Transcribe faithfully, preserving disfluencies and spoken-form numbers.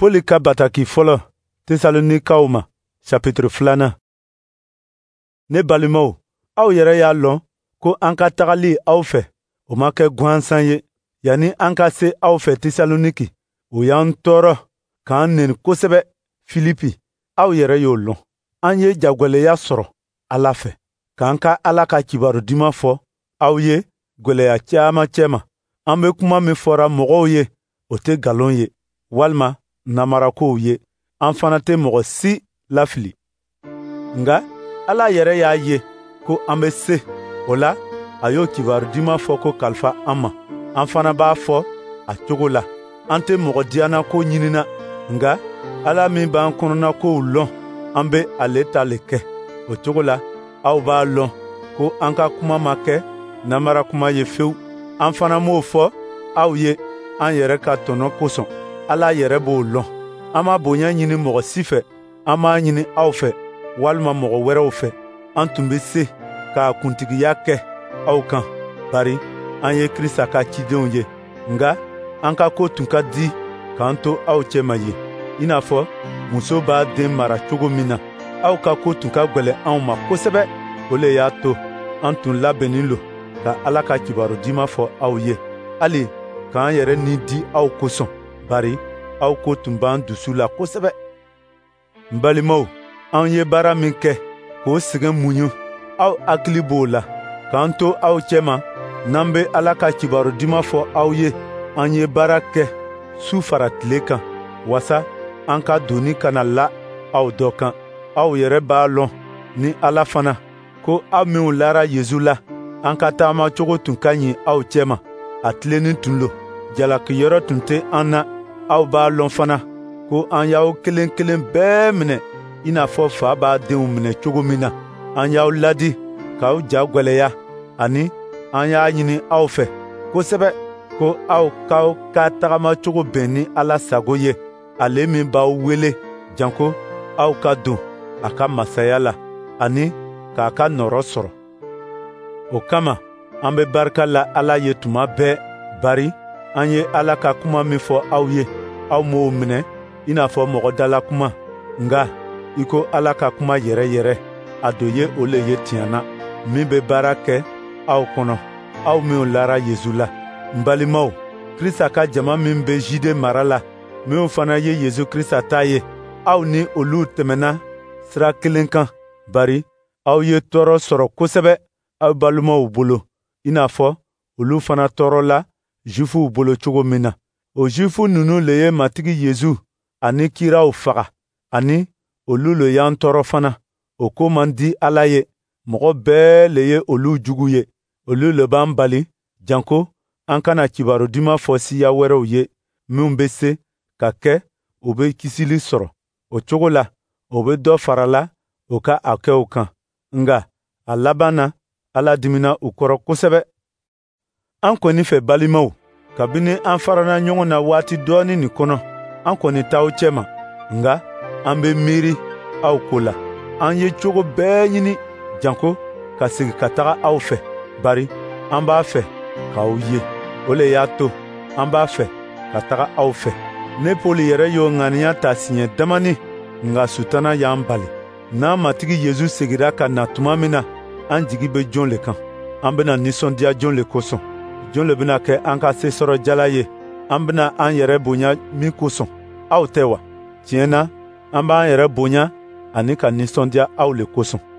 Poli ka bataki fɔlɔ Tesalonikaw ma chapitre filanan. Ne balimaw, aw yɛrɛ y'a lɔn ko an ka tagali aw fɛ o ma kɛ gansan ye. Yani an ka se aw fɛ Tesaloniki, o y'an tɔɔrɔ k'an neni kosɛbɛ Filipi. Aw yɛrɛ y'o lɔn. An ye jagwɛlɛya sɔrɔ Ala fɛ, k'an ka Ala ka kibaru diman fɔ aw ye gwɛlɛya caaman cɛma. An be kuma min fɔra mɔgɔw ye, o tɛ galon ye, walima namarakow ye. An fana tɛ mɔgɔ si lafili. Nga Ala yɛrɛ y'a ye ko an be se, o la a y'o kibaru diman fɔ ko kalifa an ma. An fana b'a fɔ a cogo la. An tɛ mɔgɔ diyannako ɲinina, nga Ala min b'an kɔnɔnakow lɔn, an be ale ta le kɛ. O cogo la, aw b'a lɔn ko an ka kuma ma kɛ namara kuma ye fewu. An fana m'o fɔ aw ye an yɛrɛ ka tɔnɔ kosɔn. Ala yɛrɛ b'o lɔn. An ma bonya ɲini mɔgɔ si fɛ, an m'a ɲini aw fɛ walima mɔgɔ wɛrɛw fɛ. An tun be se k'a kuntigiya kɛ aw kan, bari an ye Krista ka cidenw ye. Nga an ka ko tun ka di k'an to aw cɛma ye, i n'a fɔ muso b'a den mara cogo min na. Aw ka ko tun ka gwɛlɛ anw ma kosɛbɛ. O le y'a to an tun labɛnnen lo ka Ala ka kibaru diman fɔ aw ye, hali k'an yɛrɛ ni di aw kosɔn, bari aw ko tun b'an dusu la kosɛbɛ. N balimaw, an ye baara min kɛ k'o sɛgɛn muɲu, aw hakili b'o la. K'an to aw cɛma, n'an be Ala ka kibaru diman fɔ aw ye, an ye baara kɛ su fara tile kan, wasa an ka doni kana la aw dɔ kan. Aw yɛrɛ b'a lɔn ni Ala fana ko aw minw lara Yezu la, an ka taamacogo tun ka ɲi aw cɛma. A tilenin tun lo, jalakiyɔrɔ tun tɛ an na. Aw b'a lɔn fana ko an y'aw kelen kelen bɛɛ minɛ i n'a fɔ fa b'a denw minɛ cogo min na. An y'aw ladi k'aw ja gwɛlɛya, ani an y'a ɲini aw fɛ kosɛbɛ ko aw k'aw ka tagamacogo bɛn ni Ala sago ye, ale min b'aw wele janko aw ka don a ka masaya la, ani k'a ka nɔrɔ sɔrɔ. O kama an be barika la Ala ye tuma bɛɛ, bari an ye Ala ka kuma min fɔ aw ye, aw m'o minɛ i n'a fɔ mɔgɔ dala kuma, nga i ko Ala ka kuma yɛrɛ yɛrɛ. A do ye o le ye tiɲɛna, min be baara kɛ aw kɔnɔ, aw minw lara Yezu la. N balimaw, Krista ka jama min be Zide mara la, minw fana ye Yezu Krista ta ye, aw ni olu tɛmɛna sira kelen kan, bari aw ye tɔɔrɔ sɔrɔ kosɛbɛ aw balimaw bolo, i n'a fɔ olu fana tɔɔrɔla Jufuw bolo cogo min na. O Jufu nunu le ye matigi Yezu ani kiraw faga, ani olu le y'an tɔɔrɔ fana. O ko man di Ala ye, mɔgɔ bɛɛ le ye olu jugu ye. Olu le b'an bali janko an kana kibaru diman fɔ siya wɛrɛw ye, minw be se ka kɛ o be kisili sɔrɔ. O cogo la, o be dɔ farala o ka a kɛw kan. Nga a laban na, Ala dimina u kɔrɔ kosɛbɛ. An kɔni fɛ balimaw, kabini an farana ɲɔgɔn na waati dɔɔni nin kɔnɔ, an kɔni t'aw cɛma, nga an be miiri aw ko la. An ye cogo bɛɛ ɲini janko ka segi ka taga aw fɛ, bari an b'a fɛ k'aw ye. O le y'a to an b'a fɛ ka taga aw fɛ. Ne Poli yɛrɛ y'o ŋaniya ta siɲɛ damani, nga sutana y'an bali. N'an matigi Yezu segira ka na tuma min na, an jigi be jon le kan. An bena ninsɔndiya jon le kosɔn. Jon le bena kɛ an ka sesɔrɔ jala ye. An bena an yɛrɛ bonya min kosɔn, aw tɛ wa? Tiɲɛ na, an b'an yɛrɛ bonya ani ka ninsɔndiya aw le kosɔn.